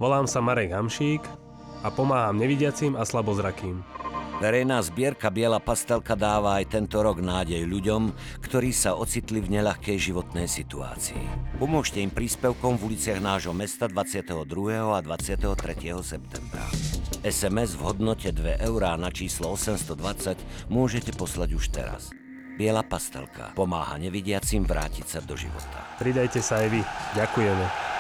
Volám sa Marek Hamšík a pomáham nevidiacim a slabozrakým. Verejná zbierka Biela pastelka dáva aj tento rok nádej ľuďom, ktorí sa ocitli v neľahkej životnej situácii. Pomôžte im príspevkom v uliciach nášho mesta 22. a 23. septembra. SMS v hodnote 2 eurá na číslo 820 môžete poslať už teraz. Biela pastelka pomáha nevidiacim vrátiť sa do života. Pridajte sa aj vy. Ďakujeme.